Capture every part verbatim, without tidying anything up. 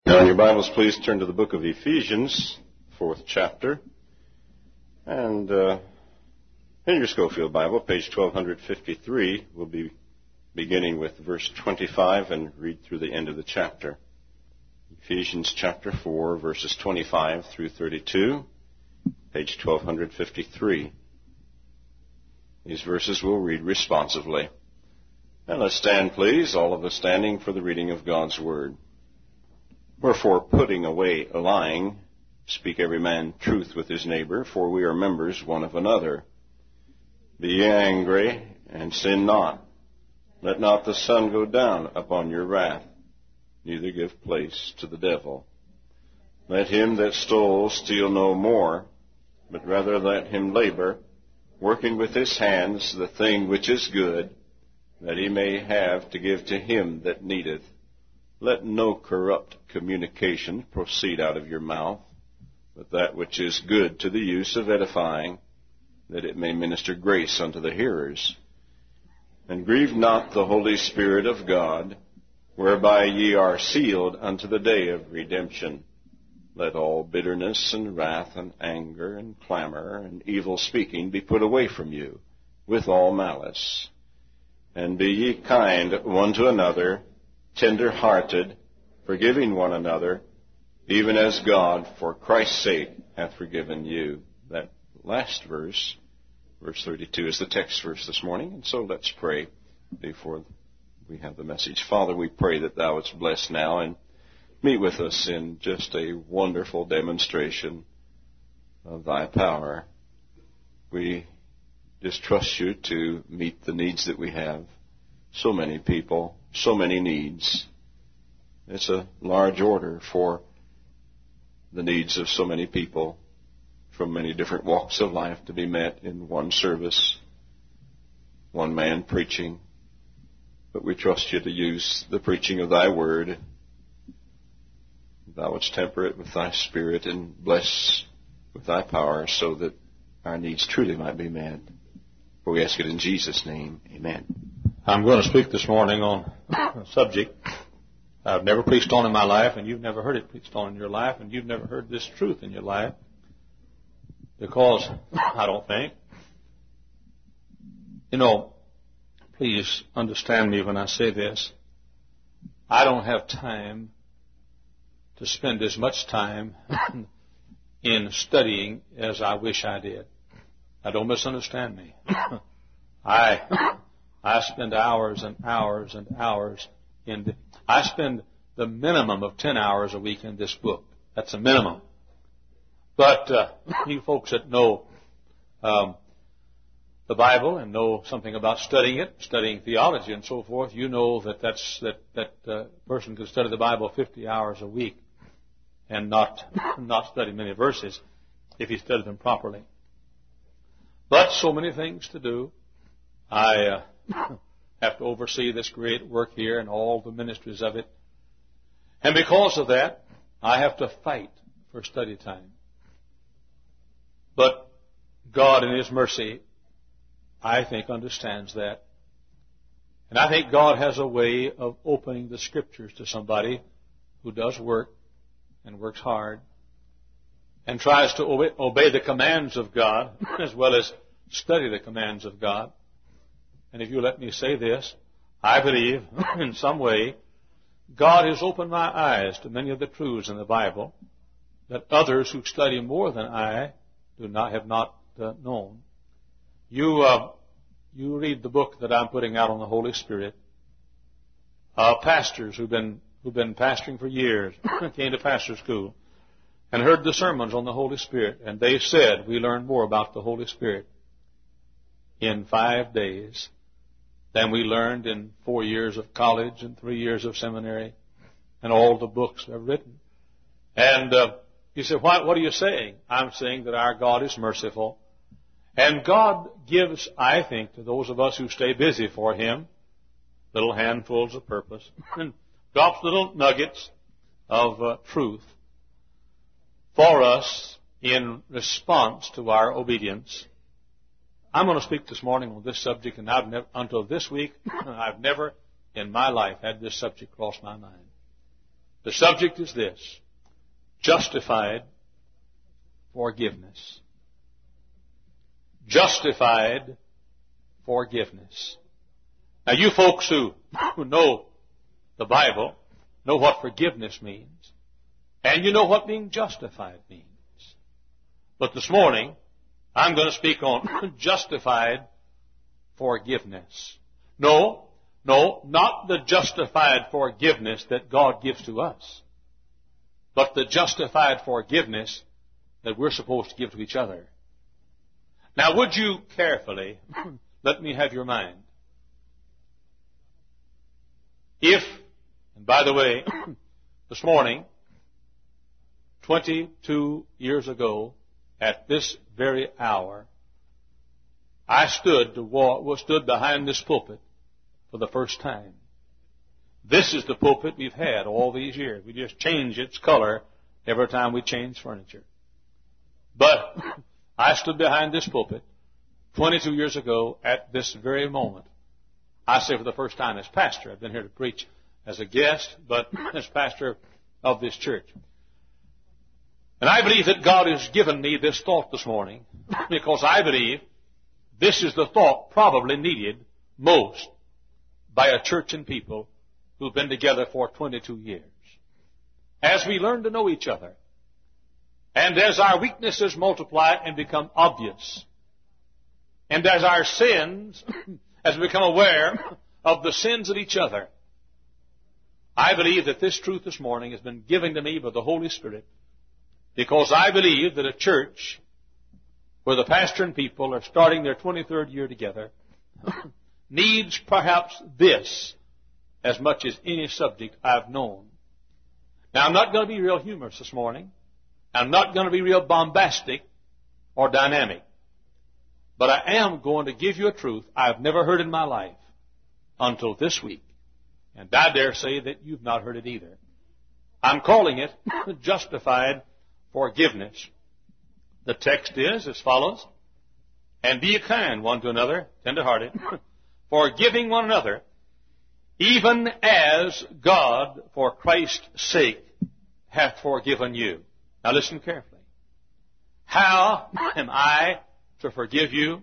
Now, in your Bibles, please turn to the book of Ephesians, fourth chapter. And uh, in your Schofield Bible, page twelve fifty-three, we'll be beginning with verse twenty-five and read through the end of the chapter. Ephesians chapter four, verses twenty-five through thirty-two, page twelve fifty-three. These verses we'll read responsively. And let's stand, please, all of us standing for the reading of God's Word. Wherefore, putting away lying, speak every man truth with his neighbor, for we are members one of another. Be ye angry, and sin not. Let not the sun go down upon your wrath, neither give place to the devil. Let him that stole steal no more, but rather let him labor, working with his hands the thing which is good, that he may have to give to him that needeth. Let no corrupt communication proceed out of your mouth, but that which is good to the use of edifying, that it may minister grace unto the hearers. And grieve not the Holy Spirit of God, whereby ye are sealed unto the day of redemption. Let all bitterness and wrath and anger and clamor and evil speaking be put away from you, with all malice. And be ye kind one to another, tender-hearted, forgiving one another, even as God, for Christ's sake, hath forgiven you. That last verse, verse thirty-two, is the text verse this morning. And so let's pray before we have the message. Father, we pray that Thou wouldst bless now and meet with us in just a wonderful demonstration of Thy power. We just trust You to meet the needs that we have. So many people, so many needs. It's a large order for the needs of so many people from many different walks of life to be met in one service, one man preaching. But we trust You to use the preaching of Thy word. Thou wouldst temper it with Thy Spirit and bless with Thy power so that our needs truly might be met. For we ask it in Jesus' name. Amen. I'm going to speak this morning on a subject I've never preached on in my life, and you've never heard it preached on in your life, and you've never heard this truth in your life. Because, I don't think, you know, please understand me when I say this. I don't have time to spend as much time in studying as I wish I did. Now, don't misunderstand me. I... I spend hours and hours and hours in the, I spend the minimum of ten hours a week in this book. That's a minimum. But uh, you folks that know um, the Bible and know something about studying it, studying theology and so forth, you know that that's, that that uh, person can study the Bible fifty hours a week and not not study many verses if he studied them properly. But so many things to do. I uh, have to oversee this great work here and all the ministries of it. And because of that, I have to fight for study time. But God in His mercy, I think, understands that. And I think God has a way of opening the Scriptures to somebody who does work and works hard and tries to obey, obey the commands of God as well as study the commands of God. And if you let me say this, I believe in some way God has opened my eyes to many of the truths in the Bible that others who study more than I do not have not uh, known. You uh, you read the book that I'm putting out on the Holy Spirit. Uh, pastors who've been who've been pastoring for years came to pastor school and heard the sermons on the Holy Spirit, and they said we learned more about the Holy Spirit in five days than we learned in four years of college and three years of seminary and all the books I've written. And uh, you say, what, what are you saying? I'm saying that our God is merciful. And God gives, I think, to those of us who stay busy for Him, little handfuls of purpose, and drops little nuggets of uh, truth for us in response to our obedience. I'm going to speak this morning on this subject, and I've never, until this week, I've never in my life had this subject cross my mind. The subject is this: justified forgiveness. Justified forgiveness. Now, you folks who, who know the Bible know what forgiveness means, and you know what being justified means. But this morning, I'm going to speak on justified forgiveness. No, no, not the justified forgiveness that God gives to us, but the justified forgiveness that we're supposed to give to each other. Now, would you carefully let me have your mind? If, and by the way, this morning, twenty-two years ago, at this very hour, I stood to walk, stood behind this pulpit for the first time. This is the pulpit we've had all these years. We just change its color every time we change furniture. But I stood behind this pulpit twenty-two years ago at this very moment. I say for the first time as pastor. I've been here to preach as a guest, but as pastor of this church. And I believe that God has given me this thought this morning because I believe this is the thought probably needed most by a church and people who've been together for twenty-two years. As we learn to know each other, and as our weaknesses multiply and become obvious, and as our sins, as we become aware of the sins of each other, I believe that this truth this morning has been given to me by the Holy Spirit, because I believe that a church where the pastor and people are starting their twenty-third year together needs perhaps this as much as any subject I've known. Now, I'm not going to be real humorous this morning. I'm not going to be real bombastic or dynamic. But I am going to give you a truth I've never heard in my life until this week. And I dare say that you've not heard it either. I'm calling it justified forgiveness. The text is as follows: "And be kind one to another, tender-hearted, forgiving one another, even as God, for Christ's sake, hath forgiven you." Now listen carefully. How am I to forgive you?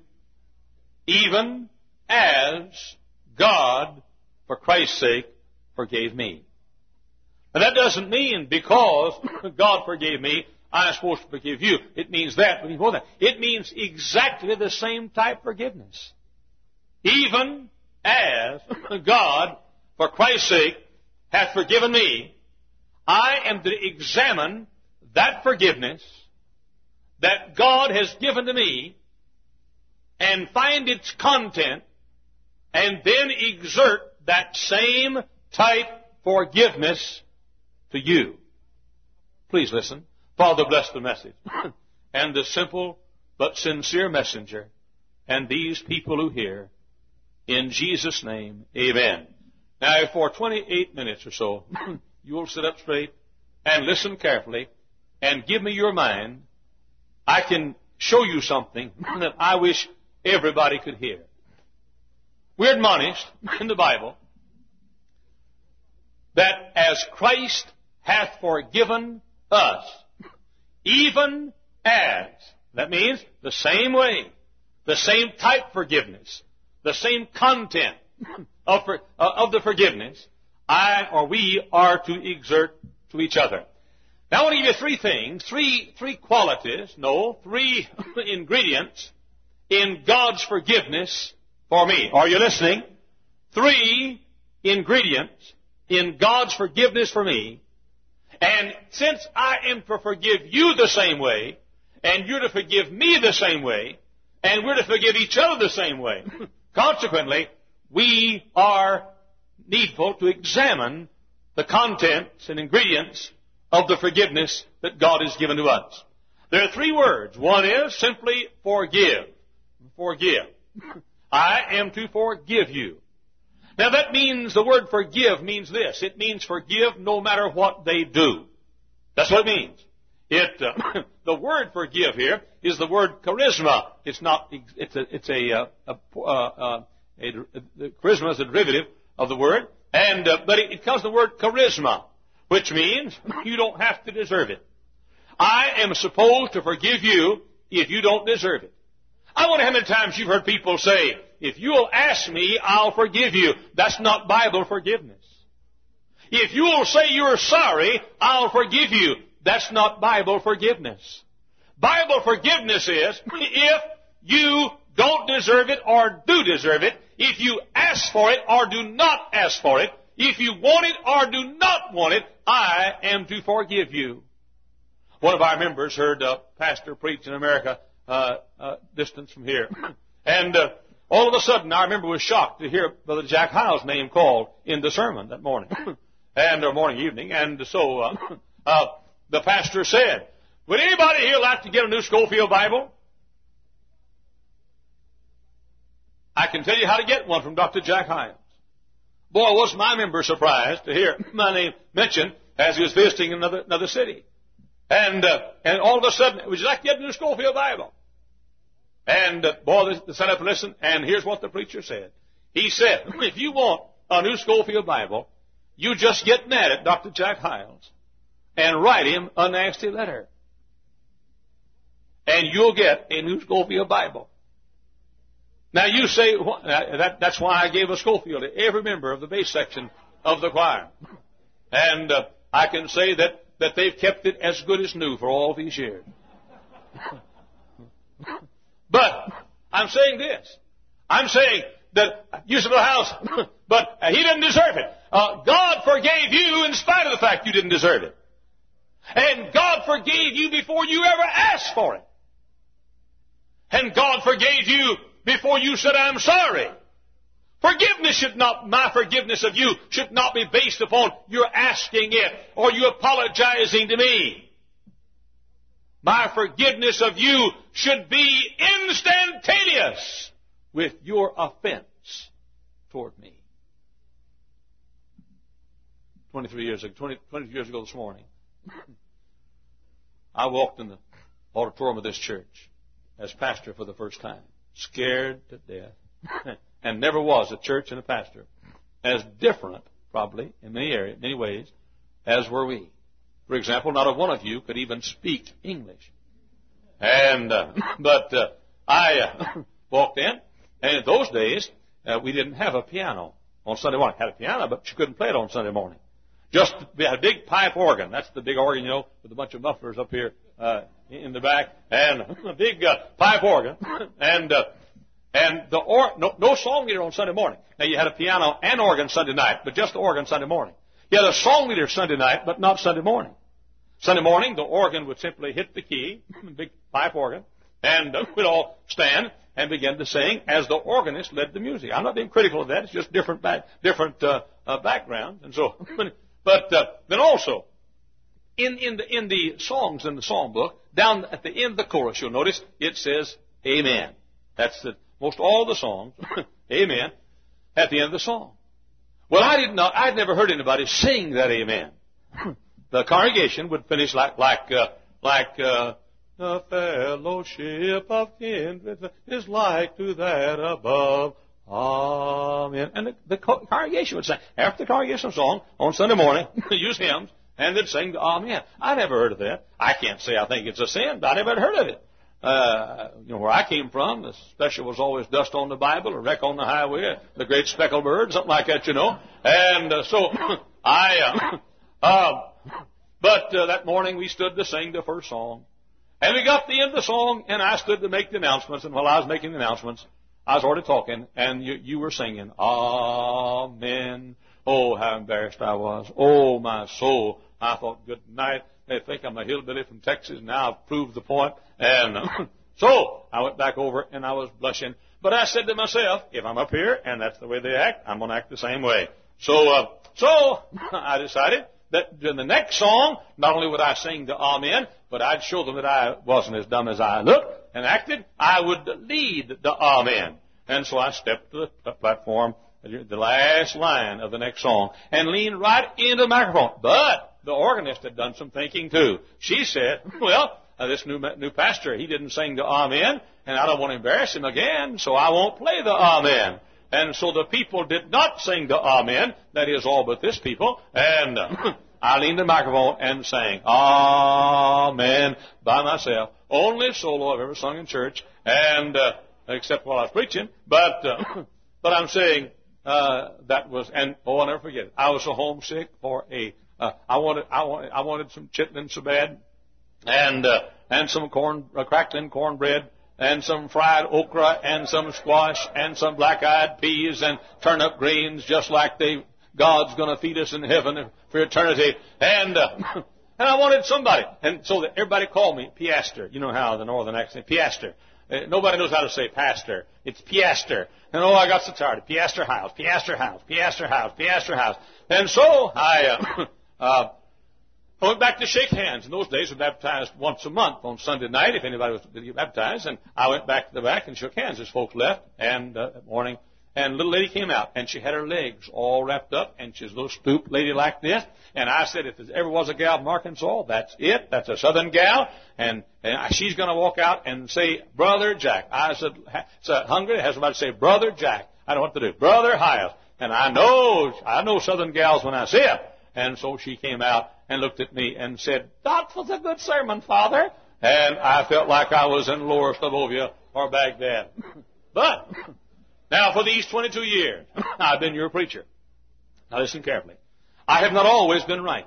Even as God, for Christ's sake, forgave me. Now that doesn't mean because God forgave me, I'm supposed to forgive you. It means that, but before that, it means exactly the same type forgiveness. Even as God, for Christ's sake, hath forgiven me, I am to examine that forgiveness that God has given to me and find its content and then exert that same type forgiveness to you. Please listen. Father, bless the message and the simple but sincere messenger and these people who hear. In Jesus' name, amen. Now, for twenty-eight minutes or so, you will sit up straight and listen carefully and give me your mind. I can show you something that I wish everybody could hear. We're admonished in the Bible that as Christ hath forgiven us, even as, that means the same way, the same type forgiveness, the same content of, for, uh, of the forgiveness, I or we are to exert to each other. Now I want to give you three things, three, three qualities, no, three ingredients in God's forgiveness for me. Are you listening? Three ingredients in God's forgiveness for me. And since I am to forgive you the same way, and you're to forgive me the same way, and we're to forgive each other the same way, consequently, we are needful to examine the contents and ingredients of the forgiveness that God has given to us. There are three words. One is simply forgive. Forgive. I am to forgive you. Now that means, the word forgive means this. It means forgive no matter what they do. That's what it means. It, uh, the word forgive here is the word charisma. It's not, it's a, it's a, uh, a, uh, uh, a, a, a charisma is a derivative of the word, and, uh, but it, it comes from the word charisma, which means you don't have to deserve it. I am supposed to forgive you if you don't deserve it. I wonder how many times you've heard people say, if you'll ask me, I'll forgive you. That's not Bible forgiveness. If you'll say you're sorry, I'll forgive you. That's not Bible forgiveness. Bible forgiveness is if you don't deserve it or do deserve it, if you ask for it or do not ask for it, if you want it or do not want it, I am to forgive you. One of our members heard a pastor preach in America, uh, uh, distance from here. And uh, all of a sudden, our member was shocked to hear Brother Jack Hyles' name called in the sermon that morning, and or morning, evening. And so uh, uh, the pastor said, would anybody here like to get a new Schofield Bible? I can tell you how to get one from Doctor Jack Hyles. Boy, was my member surprised to hear my name mentioned as he was visiting another, another city. And uh, and all of a sudden, would you like to get a new Schofield Bible? And uh, boy, they, they sat up and listened, and here's what the preacher said. He said, if you want a new Schofield Bible, you just get mad at Doctor Jack Hyles and write him a nasty letter. And you'll get a new Schofield Bible. Now you say, that, that's why I gave a Schofield to every member of the bass section of the choir. And uh, I can say that that they've kept it as good as new for all these years. But I'm saying this. I'm saying that you said, well, house, but he didn't deserve it. Uh, God forgave you in spite of the fact you didn't deserve it. And God forgave you before you ever asked for it. And God forgave you before you said, I'm sorry. Forgiveness should not, my forgiveness of you should not be based upon your asking it or you apologizing to me. My forgiveness of you should be instantaneous with your offense toward me. Twenty-three years ago, twenty, twenty years ago this morning, I walked in the auditorium of this church as pastor for the first time, scared to death. And never was a church and a pastor as different, probably, in many areas, many ways, as were we. For example, not a one of you could even speak English. And, uh, but, uh, I, uh, walked in, and in those days, uh, we didn't have a piano on Sunday morning. Had a piano, but you couldn't play it on Sunday morning. Just, we had a big pipe organ. That's the big organ, you know, with a bunch of mufflers up here, uh, in the back, and a big, uh, pipe organ. And, uh, And the or, no, no song leader on Sunday morning. Now, you had a piano and organ Sunday night, but just the organ Sunday morning. You had a song leader Sunday night, but not Sunday morning. Sunday morning, the organ would simply hit the key, big pipe organ, and uh, we'd all stand and begin to sing as the organist led the music. I'm not being critical of that. It's just different back, different uh, uh, backgrounds. And so, but uh, then also, in, in, the, in the songs in the psalm book, down at the end of the chorus, you'll notice it says, Amen. That's the most all the songs, amen, at the end of the song. Well, I did not, I'd never heard anybody sing that amen. The congregation would finish like, like, uh, like, uh, the fellowship of kindred is like to that above. Amen. And the, the congregation would sing. After the congregation song, on Sunday morning, use hymns, and they'd sing the amen. I never heard of that. I can't say I think it's a sin, but I never heard of it. Uh, you know, where I came from, the special was always dust on the Bible, a wreck on the highway, the great speckled bird, something like that, you know. And uh, so I, uh, uh, but uh, that morning we stood to sing the first song. And we got to the end of the song, and I stood to make the announcements. And while I was making the announcements, I was already talking, and you, you were singing, Amen. Oh, how embarrassed I was. Oh, my soul. I thought, good night. They think I'm a hillbilly from Texas. Now I've proved the point. And uh, so I went back over and I was blushing. But I said to myself, if I'm up here and that's the way they act, I'm going to act the same way. So, uh, so I decided that in the next song, not only would I sing the Amen, but I'd show them that I wasn't as dumb as I looked and acted. I would lead the Amen. And so I stepped to the platform, the last line of the next song, and leaned right into the microphone. But the organist had done some thinking too. She said, well, uh, this new new pastor, he didn't sing the Amen, and I don't want to embarrass him again, so I won't play the Amen. And so the people did not sing the Amen, that is all but this people, and uh, I leaned the microphone and sang, Amen, by myself. Only solo I've ever sung in church, and uh, except while I was preaching. But uh, but I'm saying uh, that was, and oh, I'll never forget it. I was so homesick for a. Uh, I wanted I wanted I wanted some chitlins so bad, and uh, and some corn uh, crackling cornbread, and some fried okra, and some squash, and some black-eyed peas, and turnip greens, just like they God's going to feed us in heaven for eternity. And uh, and I wanted somebody, and so that everybody called me Piaster. You know how the northern accent, Piaster. Uh, nobody knows how to say pastor. It's Piaster. And oh, I got so tired. Piaster House, Piaster House, Piaster House, Piaster House. And so I. Uh, Uh, I went back to shake hands. In those days, we baptized once a month on Sunday night, if anybody was to get baptized. And I went back to the back and shook hands as folks left. And uh, that morning, and a little lady came out, and she had her legs all wrapped up, and she's a little stooped lady like this. And I said, if there ever was a gal from Arkansas, that's it. That's a Southern gal, and, and she's going to walk out and say, Brother Jack. I said, so hungry, has somebody say, Brother Jack. I don't know what to do. Brother Hyles. And I know, I know Southern gals when I see them. And so she came out and looked at me and said, that was a good sermon, Father. And I felt like I was in Lower Slavovia or Baghdad. But now for these twenty-two years, I've been your preacher. Now listen carefully. I have not always been right.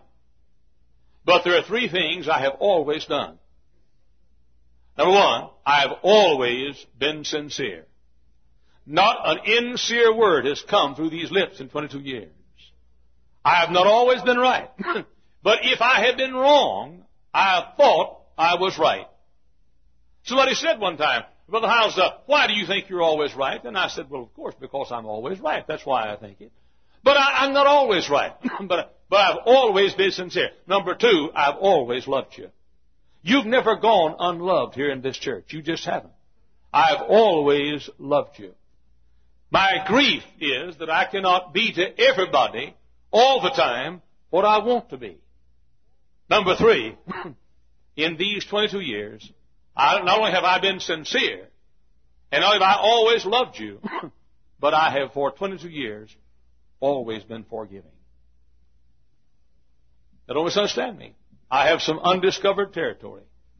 But there are three things I have always done. Number one, I have always been sincere. Not an insincere word has come through these lips in twenty-two years. I have not always been right. But if I had been wrong, I thought I was right. Somebody said one time, Brother Hyles, uh, why do you think you're always right? And I said, well, of course, because I'm always right. That's why I think it. But I, I'm not always right. but, but I've always been sincere. Number two, I've always loved you. You've never gone unloved here in this church. You just haven't. I've always loved you. My grief is that I cannot be to everybody all the time what I want to be. Number three, in these twenty-two years, I, not only have I been sincere, and not only have I always loved you, but I have for twenty-two years always been forgiving. Now don't misunderstand me. I have some undiscovered territory.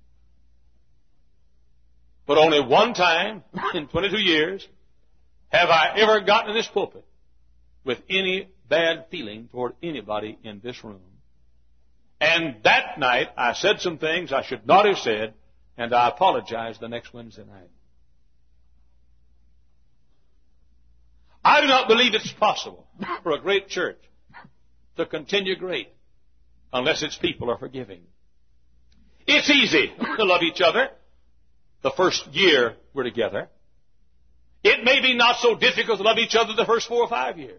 But only one time in twenty-two years have I ever gotten in this pulpit with any bad feeling toward anybody in this room. And that night, I said some things I should not have said, and I apologized the next Wednesday night. I do not believe it's possible for a great church to continue great unless its people are forgiving. It's easy to love each other the first year we're together. It may be not so difficult to love each other the first four or five years.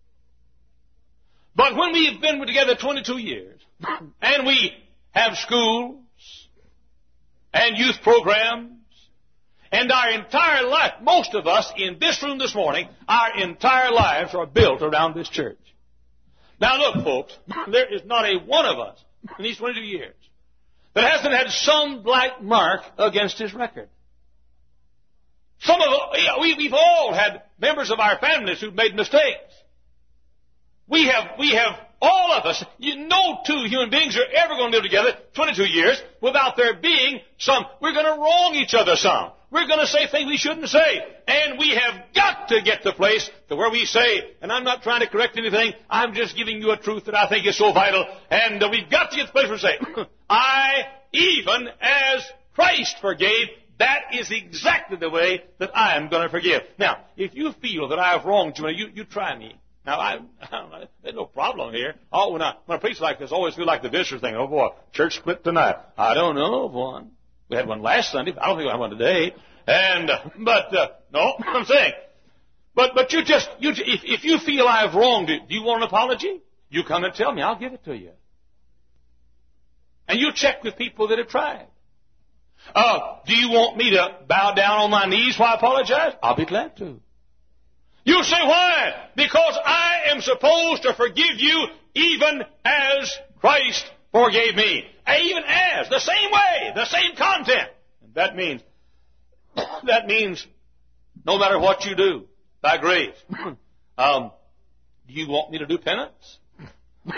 But when we've been together twenty-two years, and we have schools, and youth programs, and our entire life, most of us in this room this morning, our entire lives are built around this church. Now look, folks, there is not a one of us in these twenty-two years that hasn't had some black mark against his record. Some of we, we've all had members of our families who've made mistakes. We have, we have, all of us, you, no two human beings are ever going to live together twenty-two years without there being some, we're going to wrong each other some. We're going to say things we shouldn't say. And we have got to get to the place to where we say, and I'm not trying to correct anything, I'm just giving you a truth that I think is so vital, and uh, we've got to get to the place where we say, I, even as Christ forgave, that is exactly the way that I am going to forgive. Now, if you feel that I have wronged you, you, you try me. Now, I, I don't know, there's no problem here. Oh, when I, when I preach like this, I always feel like the visitor thing. Oh, boy, church split tonight. I don't know of one. We had one last Sunday. I don't think we'll have one today. And, uh, but, uh, no, I'm saying. But, but you just, you, if, if you feel I have wronged you, do you want an apology? You come and tell me. I'll give it to you. And you check with people that have tried. Uh, do you want me to bow down on my knees while I apologize? I'll be glad to. You say, why? Because I am supposed to forgive you even as Christ forgave me. Even as, the same way, the same content. And that means, that means no matter what you do, by grace. um, do you want me to do penance?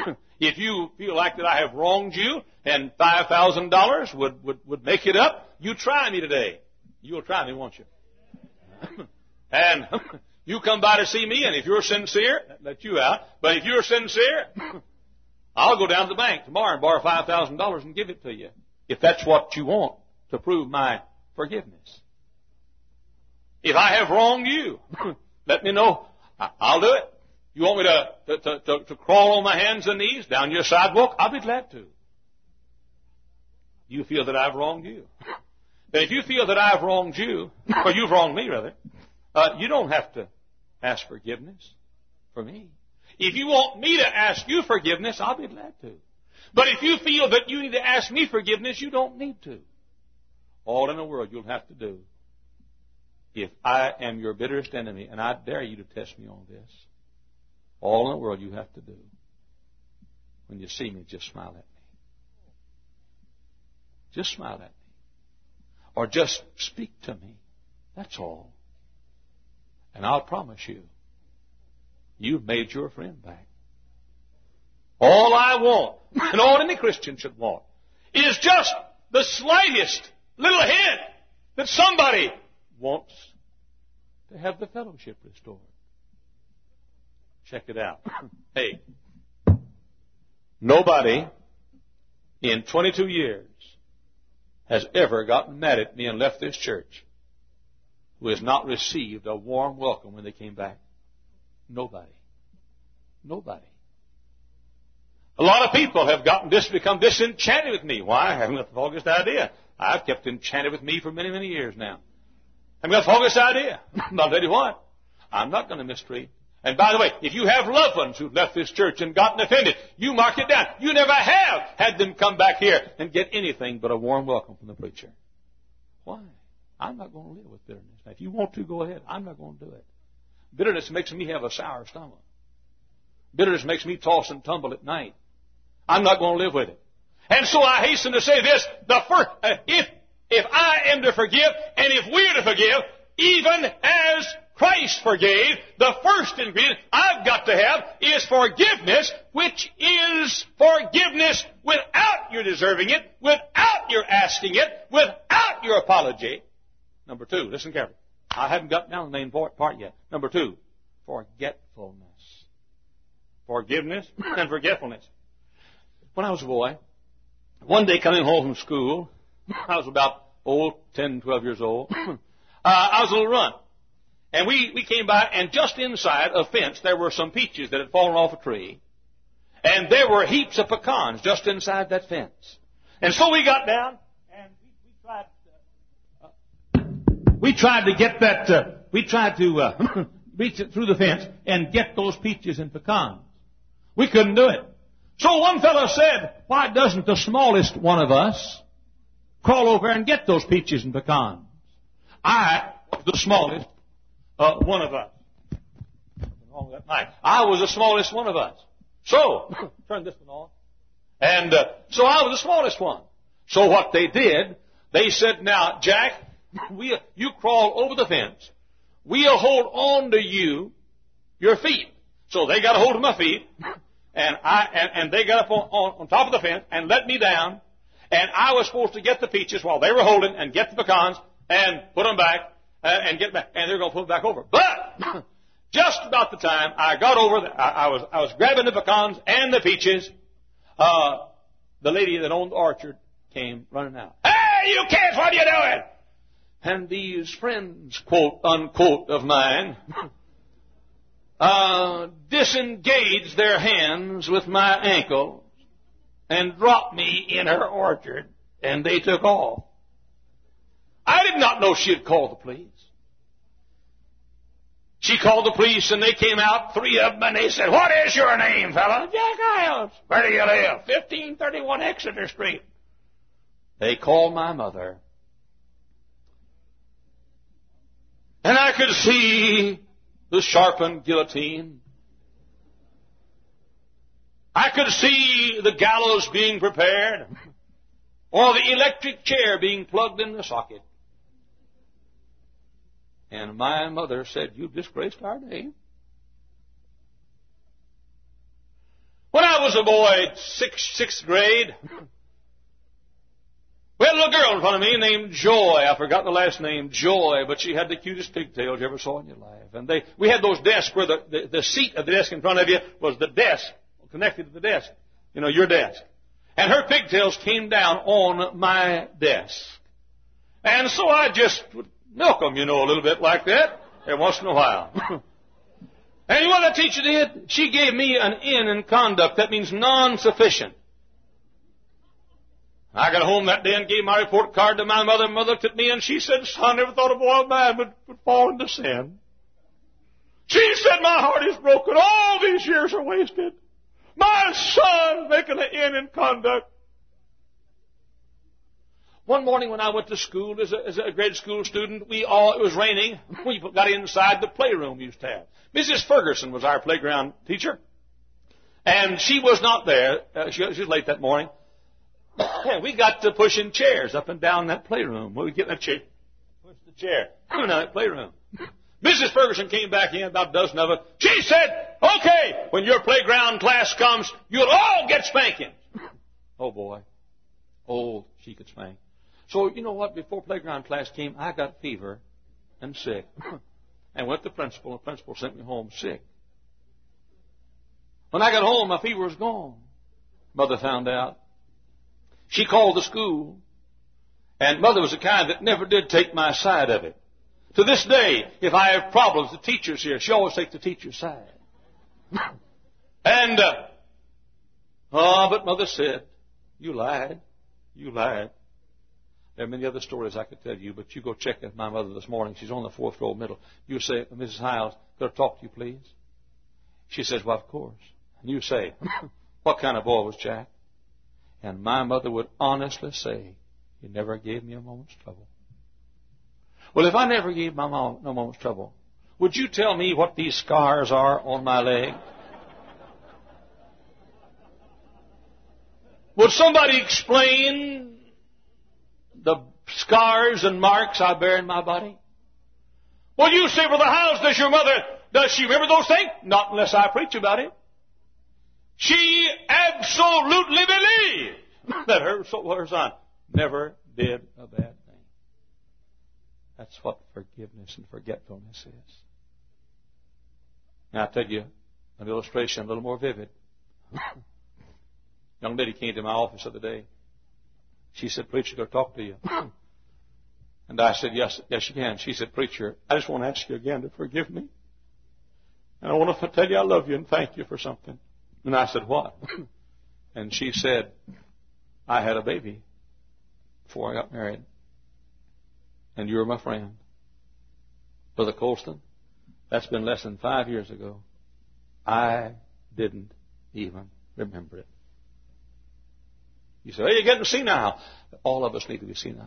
If you feel like that I have wronged you and five thousand dollars would, would, would make it up, you try me today. You'll try me, won't you? And you come by to see me, and if you're sincere, that let you out. But if you're sincere, I'll go down to the bank tomorrow and borrow five thousand dollars and give it to you, if that's what you want to prove my forgiveness. If I have wronged you, let me know. I'll do it. You want me to, to, to, to crawl on my hands and knees down your sidewalk? I'll be glad to. You feel that I've wronged you. But if you feel that I've wronged you, or you've wronged me, rather, uh, you don't have to ask forgiveness for me. If you want me to ask you forgiveness, I'll be glad to. But if you feel that you need to ask me forgiveness, you don't need to. All in the world you'll have to do, if I am your bitterest enemy, and I dare you to test me on this, all in the world you have to do, when you see me, just smile at me. Just smile at me. Or just speak to me. That's all. And I'll promise you, you've made your friend back. All I want, and all any Christian should want, is just the slightest little hint that somebody wants to have the fellowship restored. Check it out. Hey, nobody in twenty-two years has ever gotten mad at me and left this church who has not received a warm welcome when they came back. Nobody. Nobody. A lot of people have gotten dis- become disenchanted with me. Why? I haven't got the foggiest idea. I've kept enchanted with me for many, many years now. I haven't got the foggiest idea. I'll tell you what. I'm not going to mistreat. And by the way, if you have loved ones who've left this church and gotten offended, you mark it down. You never have had them come back here and get anything but a warm welcome from the preacher. Why? I'm not going to live with bitterness. Now, if you want to, go ahead. I'm not going to do it. Bitterness makes me have a sour stomach. Bitterness makes me toss and tumble at night. I'm not going to live with it. And so I hasten to say this, the first, uh, if, if I am to forgive, and if we are to forgive, even as Christ forgave, the first ingredient I've got to have is forgiveness, which is forgiveness without your deserving it, without your asking it, without your apology. Number two, listen carefully. I haven't got down the main part yet. Number two, forgetfulness. Forgiveness and forgetfulness. When I was a boy, one day coming home from school, I was about, oh, ten, twelve years old, uh, I was a little run. And we, we came by, and just inside a fence, there were some peaches that had fallen off a tree. And there were heaps of pecans just inside that fence. And so we got down, and we, we tried to, uh, we tried to get that, uh, we tried to uh, reach it through the fence and get those peaches and pecans. We couldn't do it. So one fellow said, why doesn't the smallest one of us crawl over and get those peaches and pecans? I was the smallest uh, one of us. I was the smallest one of us. So, turn this one on. And uh, so I was the smallest one. So what they did, they said, now, Jack, we, you crawl over the fence. We'll hold on to you, your feet. So they got a hold of my feet. And I and, and they got up on, on, on top of the fence and let me down. And I was supposed to get the peaches while they were holding and get the pecans and put them back uh, and get back. And they're going to put them back over. But just about the time I got over, the, I, I was I was grabbing the pecans and the peaches. Uh, the lady that owned the orchard came running out. Hey, you kids, what are you doing? And these friends, quote unquote, of mine. Uh, disengaged their hands with my ankles and dropped me in her orchard, and they took off. I did not know she had called the police. She called the police, and they came out, three of them, and they said, what is your name, fella? Jack Iles. Where do you live? fifteen thirty-one Exeter Street. They called my mother. And I could see the sharpened guillotine. I could see the gallows being prepared, or the electric chair being plugged in the socket. And my mother said, you've disgraced our name. When I was a boy, sixth, sixth grade, we had a little girl in front of me named Joy. I forgot the last name, Joy, but she had the cutest pigtails you ever saw in your life. And they, we had those desks where the, the, the seat of the desk in front of you was the desk, connected to the desk. You know, your desk. And her pigtails came down on my desk. And so I just would milk them, you know, a little bit like that, every once in a while. And you know what the teacher did? She gave me an N in conduct. That means non-sufficient. I got home that day and gave my report card to my mother. Mother looked at me and she said, son, I never thought a boy of mine would, would fall into sin. She said, my heart is broken. All these years are wasted. My son making an N in conduct. One morning when I went to school as a, as a grade school student, we all, it was raining. We got inside the playroom we used to have. Missus Ferguson was our playground teacher. And she was not there. Uh, she, she was late that morning. We got to pushing chairs up and down that playroom. We get in that chair, push the chair, in that playroom. Missus Ferguson came back in, about a dozen of us. She said, okay, when your playground class comes, you'll all get spankings. Oh, boy. Oh, she could spank. So, you know what? Before playground class came, I got fever and sick. And went to the principal, and the principal sent me home sick. When I got home, my fever was gone. Mother found out. She called the school. And Mother was the kind that never did take my side of it. To this day, if I have problems, the teacher's here. She always takes the teacher's side. And, uh, oh, but Mother said, you lied. You lied. There are many other stories I could tell you, but you go check with my mother this morning. She's on the fourth row middle. You say, Missus Hiles, could I talk to you, please? She says, well, of course. And you say, what kind of boy was Jack? And my mother would honestly say, he never gave me a moment's trouble. Well, if I never gave my mom no moment's trouble, would you tell me what these scars are on my leg? Would somebody explain the scars and marks I bear in my body? Well, you say, Brother Hiles, does your mother, does she remember those things? Not unless I preach about it. She absolutely believed that her, her son never did a bad thing. That's what forgiveness and forgetfulness is. Now, I'll tell you an illustration a little more vivid. Young lady came to my office the other day. She said, preacher, I'll talk to you. And I said, yes, yes, you can. She said, preacher, I just want to ask you again to forgive me. And I want to tell you I love you and thank you for something. And I said, what? And she said, I had a baby before I got married. And you were my friend. Brother Colston, that's been less than five years ago. I didn't even remember it. You say, hey, you're getting senile. All of us need to be senile.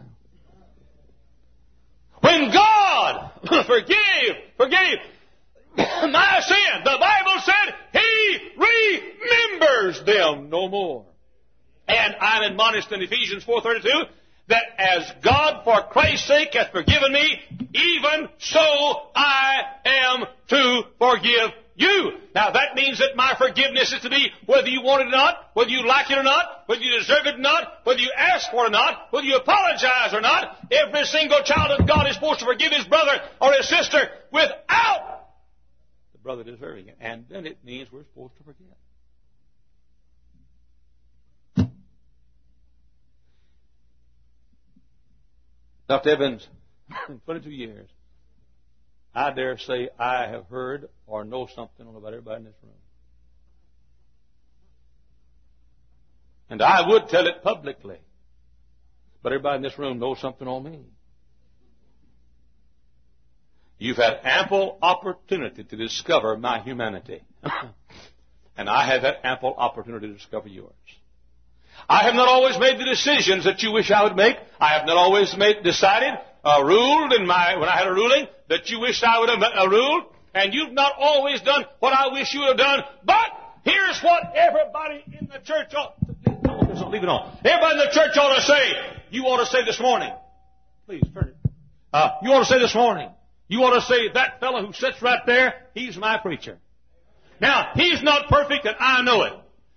When God forgave, forgave my sin, the Bible said He remembers them no more. And I'm admonished in Ephesians four thirty-two that as God for Christ's sake hath forgiven me, even so I am to forgive you. Now that means that my forgiveness is to be whether you want it or not, whether you like it or not, whether you deserve it or not, whether you ask for it or not, whether you apologize or not. Every single child of God is supposed to forgive his brother or his sister without the brother deserving it. And then it means we're supposed to forget. Doctor Evans, in twenty-two years, I dare say I have heard or know something about everybody in this room. And I would tell it publicly. But everybody in this room knows something on me. You've had ample opportunity to discover my humanity. And I have had ample opportunity to discover yours. I have not always made the decisions that you wish I would make. I have not always made, decided, uh, ruled in my, when I had a ruling, that you wished I would have uh, ruled. And you've not always done what I wish you would have done. But here's what everybody in the church ought to, leave it on. Everybody in the church ought to say, you ought to say this morning. Please turn it. Uh, you ought to say this morning. You ought to say, that fellow who sits right there, he's my preacher. Now, he's not perfect and I know it.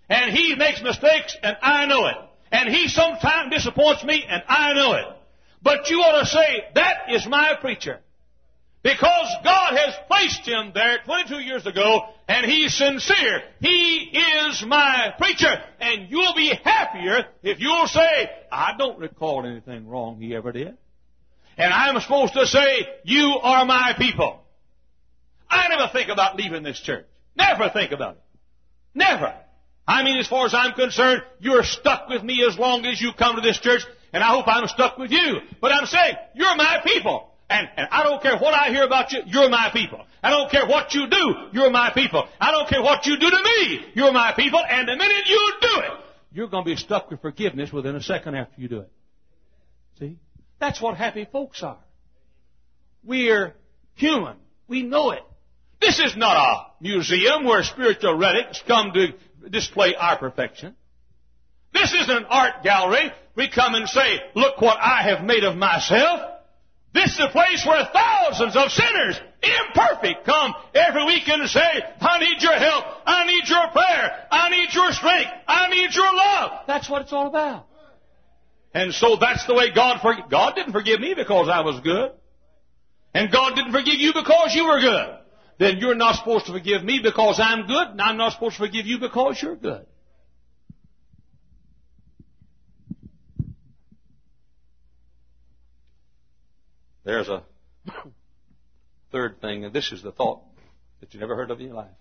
And he makes mistakes, and I know it. And he sometimes disappoints me, and I know it. But you ought to say, that is my preacher. Because God has placed him there twenty-two years ago, and he's sincere. He is my preacher. And you'll be happier if you'll say, I don't recall anything wrong he ever did. And I'm supposed to say, you are my people. I never think about leaving this church. Never think about it. Never. I mean, as far as I'm concerned, you're stuck with me as long as you come to this church, and I hope I'm stuck with you. But I'm saying, you're my people. And, and I don't care what I hear about you, you're my people. I don't care what you do, you're my people. I don't care what you do to me, you're my people. And the minute you do it, you're going to be stuck with forgiveness within a second after you do it. See? That's what happy folks are. We're human. We know it. This is not a museum where spiritual relics come to display our perfection. This isn't an art gallery. We come and say, look what I have made of myself. This is a place where thousands of sinners, imperfect, come every week and say, I need your help. I need your prayer. I need your strength. I need your love. That's what it's all about. And so that's the way God forgives. God didn't forgive me because I was good. And God didn't forgive you because you were good. Then you're not supposed to forgive me because I'm good, and I'm not supposed to forgive you because you're good. There's a third thing, and this is the thought that you never heard of in your life.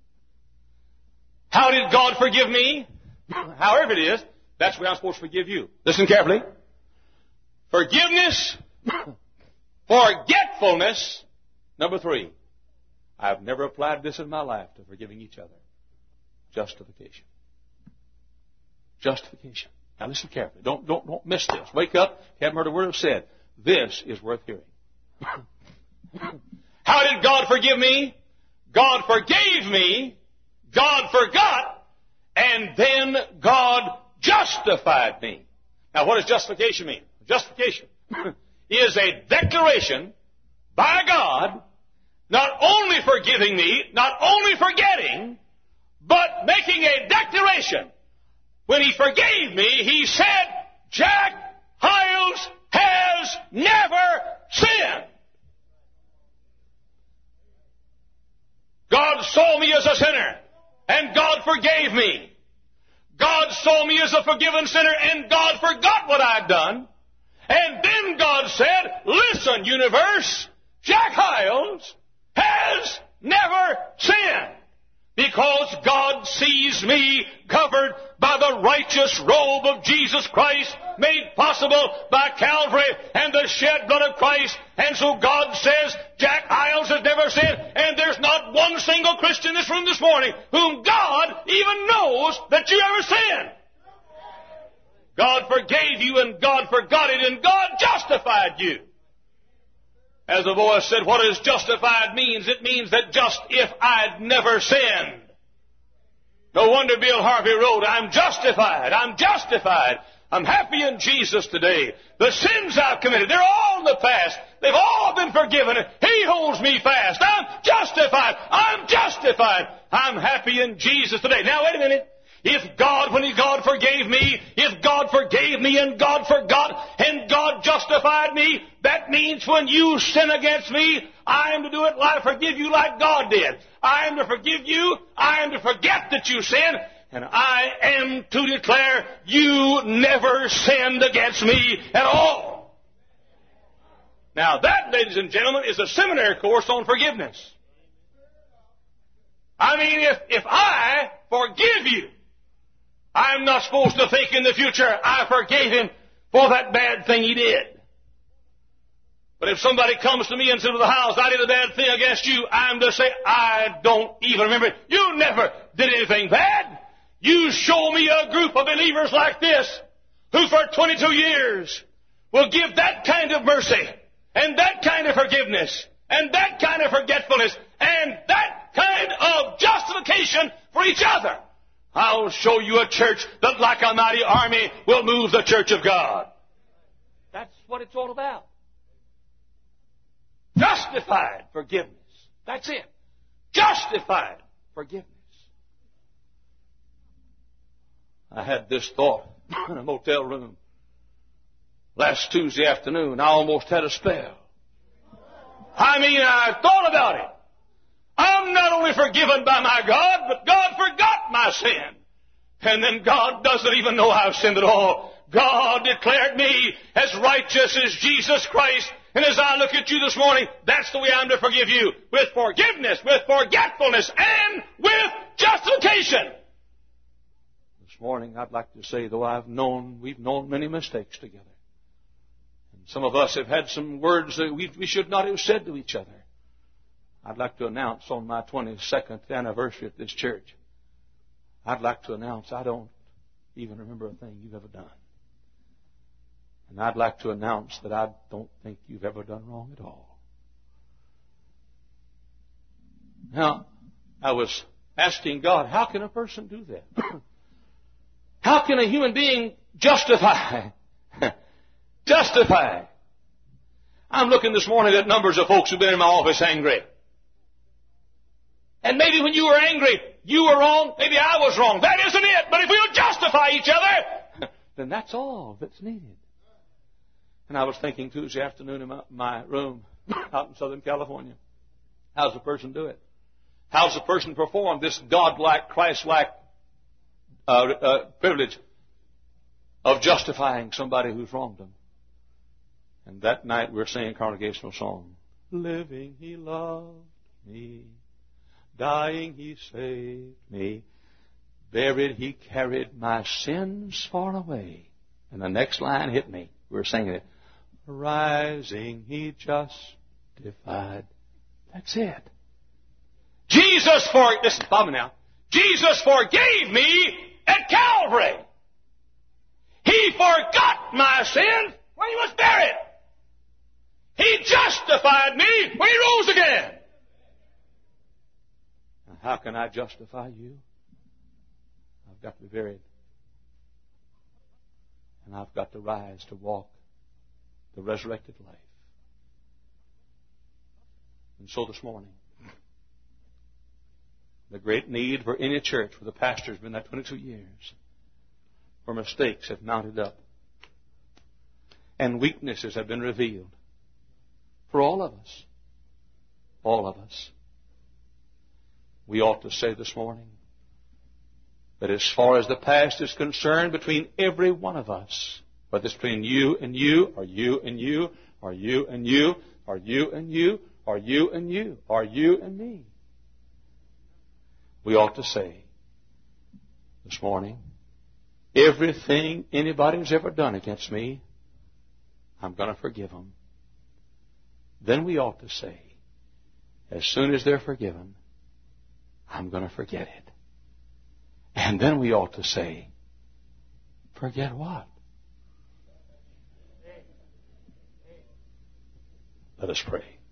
How did God forgive me? However it is, that's the way I'm supposed to forgive you. Listen carefully. Forgiveness, forgetfulness, number three. I've never applied this in my life to forgiving each other. Justification. Justification. Now listen carefully. Don't, don't, don't miss this. Wake up. You haven't heard a word I've said. This is worth hearing. How did God forgive me? God forgave me. God forgot. And then God justified me. Now what does justification mean? Justification is a declaration by God, not only forgiving me, not only forgetting, but making a declaration. When He forgave me, He said, Jack Hyles has never sinned. God saw me as a sinner, and God forgave me. God saw me as a forgiven sinner, and God forgot what I'd done. And then God said, listen, universe, Jack Hyles has never sinned. Because God sees me covered by the righteous robe of Jesus Christ, made possible by Calvary and the shed blood of Christ. And so God says, Jack Hyles has never sinned. And there's not one single Christian in this room this morning whom God even knows that you ever sinned. God forgave you, and God forgot it, and God justified you. As the voice said, what is justified means? It means that just if I'd never sinned. No wonder Bill Harvey wrote, I'm justified, I'm justified. I'm happy in Jesus today. The sins I've committed, they're all in the past. They've all been forgiven. He holds me fast. I'm justified. I'm justified. I'm happy in Jesus today. Now, wait a minute. If God, when God forgave me, if God forgave me and God forgot and God justified me, that means when you sin against me, I am to do it like, forgive you like God did. I am to forgive you. I am to forget that you sinned. And I am to declare you never sinned against me at all. Now that, ladies and gentlemen, is a seminary course on forgiveness. I mean, if, if I forgive you, I'm not supposed to think in the future, I forgave him for that bad thing he did. But if somebody comes to me and says to the house, I did a bad thing against you, I'm to say, I don't even remember it. You never did anything bad. You show me a group of believers like this who for twenty-two years will give that kind of mercy and that kind of forgiveness and that kind of forgetfulness and that kind of justification for each other. I'll show you a church that like a mighty army will move the church of God. That's what it's all about. Justified forgiveness. That's it. Justified forgiveness. I had this thought in a motel room last Tuesday afternoon. I almost had a spell. I mean, I thought about it. I'm not only forgiven by my God, but God forgot my sin. And then God doesn't even know I've sinned at all. God declared me as righteous as Jesus Christ. And as I look at you this morning, that's the way I'm to forgive you. With forgiveness, with forgetfulness, and with justification. This morning, I'd like to say, though I've known, we've known many mistakes together. And some of us have had some words that we, we should not have said to each other. I'd like to announce on my twenty-second anniversary at this church, I'd like to announce I don't even remember a thing you've ever done. And I'd like to announce that I don't think you've ever done wrong at all. Now, I was asking God, how can a person do that? How can a human being justify? Justify. I'm looking this morning at numbers of folks who've been in my office angry. And maybe when you were angry, you were wrong. Maybe I was wrong. That isn't it. But if we'll justify each other, then that's all that's needed. And I was thinking Tuesday afternoon in my, my room out in Southern California. How's a person do it? How's a person perform this God-like, Christ-like uh, uh, privilege of justifying somebody who's wronged them? And that night we were singing a congregational song. Living He loved me. Dying He saved me. Buried He carried my sins far away. And the next line hit me. We were singing it. Rising He justified. That's it. Jesus for, listen, follow me now. Jesus forgave me at Calvary. He forgot my sins when He was buried. He justified me when He rose again. Now, how can I justify you? I've got to be buried. And I've got to rise to walk the resurrected life. And so this morning, the great need for any church where the pastor's been there twenty-two years, where mistakes have mounted up and weaknesses have been revealed for all of us, all of us, we ought to say this morning that as far as the past is concerned, between every one of us, whether it's between you and you, or you and you, or you and you, or you and you, or you and you, or you and me, we ought to say this morning, everything anybody's ever done against me, I'm going to forgive them. Then we ought to say, as soon as they're forgiven, I'm going to forget it. And then we ought to say, forget what? Let us pray.